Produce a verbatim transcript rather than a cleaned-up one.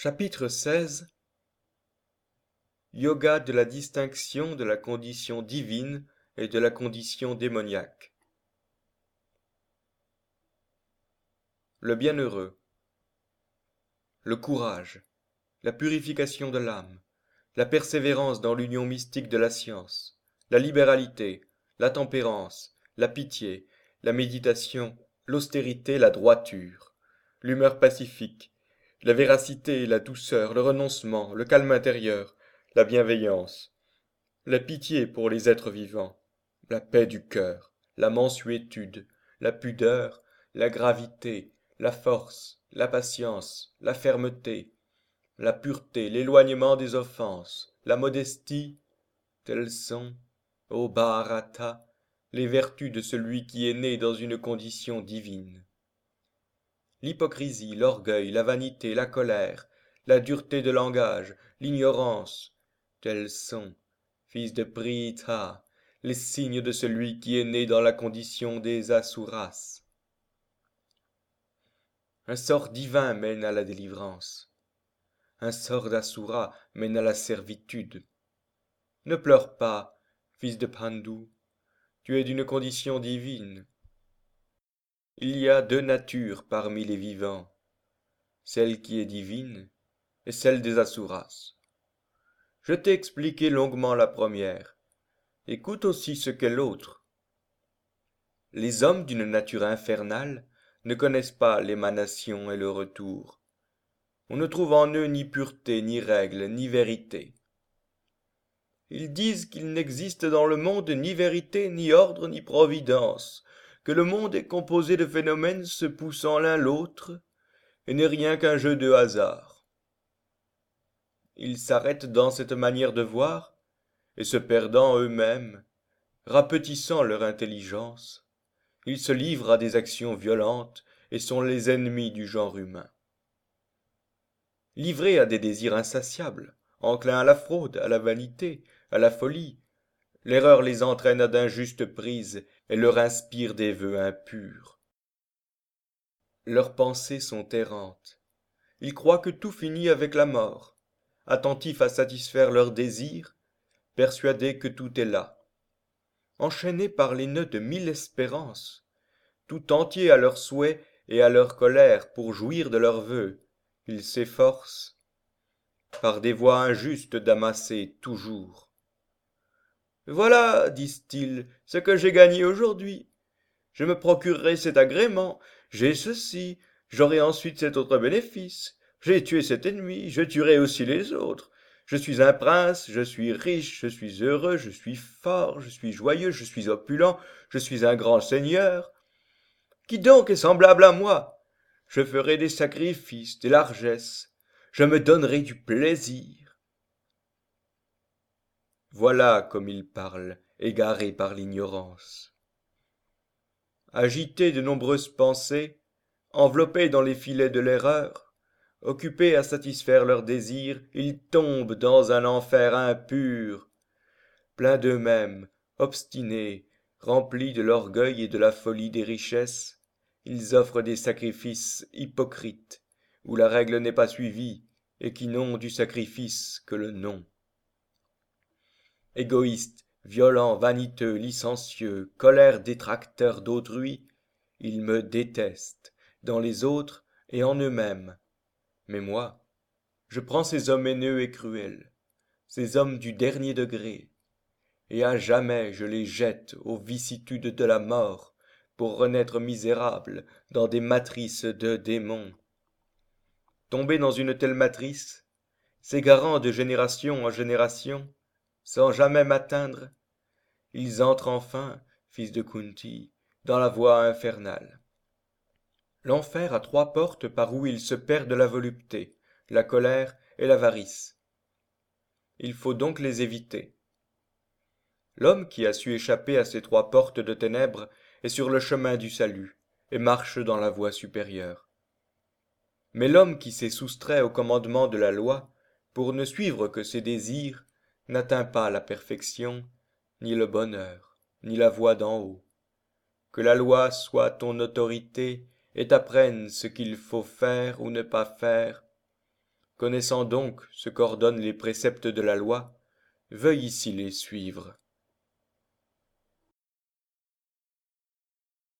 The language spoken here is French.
Chapitre seize. Yoga de la distinction de la condition divine et de la condition démoniaque. Le bienheureux. Le courage. La purification de l'âme. La persévérance dans l'union mystique de la science. La libéralité. La tempérance. La pitié. La méditation. L'austérité, la droiture. L'humeur pacifique. La véracité, la douceur, le renoncement, le calme intérieur, la bienveillance, la pitié pour les êtres vivants, la paix du cœur, la mansuétude, la pudeur, la gravité, la force, la patience, la fermeté, la pureté, l'éloignement des offenses, la modestie, telles sont, ô Bharata, les vertus de celui qui est né dans une condition divine. L'hypocrisie, l'orgueil, la vanité, la colère, la dureté de langage, l'ignorance, tels sont, fils de Pritha, les signes de celui qui est né dans la condition des Asuras. Un sort divin mène à la délivrance. Un sort d'Asura mène à la servitude. Ne pleure pas, fils de Pandu, tu es d'une condition divine. Il y a deux natures parmi les vivants, celle qui est divine et celle des Asuras. Je t'ai expliqué longuement la première. Écoute aussi ce qu'est l'autre. Les hommes d'une nature infernale ne connaissent pas l'émanation et le retour. On ne trouve en eux ni pureté, ni règle, ni vérité. Ils disent qu'il n'existe dans le monde ni vérité, ni ordre, ni providence, que le monde est composé de phénomènes se poussant l'un l'autre, et n'est rien qu'un jeu de hasard. Ils s'arrêtent dans cette manière de voir, et se perdant eux-mêmes, rapetissant leur intelligence, ils se livrent à des actions violentes et sont les ennemis du genre humain. Livrés à des désirs insatiables, enclins à la fraude, à la vanité, à la folie, l'erreur les entraîne à d'injustes prises et leur inspire des vœux impurs. Leurs pensées sont errantes. Ils croient que tout finit avec la mort, attentifs à satisfaire leurs désirs, persuadés que tout est là. Enchaînés par les nœuds de mille espérances, tout entiers à leurs souhaits et à leur colère pour jouir de leurs vœux, ils s'efforcent, par des voies injustes, d'amasser toujours. Voilà, disent-ils, ce que j'ai gagné aujourd'hui. Je me procurerai cet agrément, j'ai ceci, j'aurai ensuite cet autre bénéfice. J'ai tué cet ennemi, je tuerai aussi les autres. Je suis un prince, je suis riche, je suis heureux, je suis fort, je suis joyeux, je suis opulent, je suis un grand seigneur. Qui donc est semblable à moi? Je ferai des sacrifices, des largesses, je me donnerai du plaisir. Voilà comme ils parlent, égarés par l'ignorance. Agités de nombreuses pensées, enveloppés dans les filets de l'erreur, occupés à satisfaire leurs désirs, ils tombent dans un enfer impur. Pleins d'eux-mêmes, obstinés, remplis de l'orgueil et de la folie des richesses, ils offrent des sacrifices hypocrites, où la règle n'est pas suivie, et qui n'ont du sacrifice que le nom. Égoïstes, violents, vaniteux, licencieux, colères détracteurs d'autrui, ils me détestent, dans les autres et en eux-mêmes. Mais moi, je prends ces hommes haineux et cruels, ces hommes du dernier degré, et à jamais je les jette aux vicissitudes de la mort, pour renaître misérables dans des matrices de démons. Tombés dans une telle matrice, s'égarant de génération en génération, sans jamais m'atteindre, ils entrent enfin, fils de Kunti, dans la voie infernale. L'enfer a trois portes par où ils se perdent la volupté, la colère et l'avarice. Il faut donc les éviter. L'homme qui a su échapper à ces trois portes de ténèbres est sur le chemin du salut, et marche dans la voie supérieure. Mais l'homme qui s'est soustrait au commandement de la loi, pour ne suivre que ses désirs, n'atteint pas la perfection, ni le bonheur, ni la voie d'en haut. Que la loi soit ton autorité, et t'apprenne ce qu'il faut faire ou ne pas faire. connaissant donc ce qu'ordonnent les préceptes de la loi, veuille ici les suivre.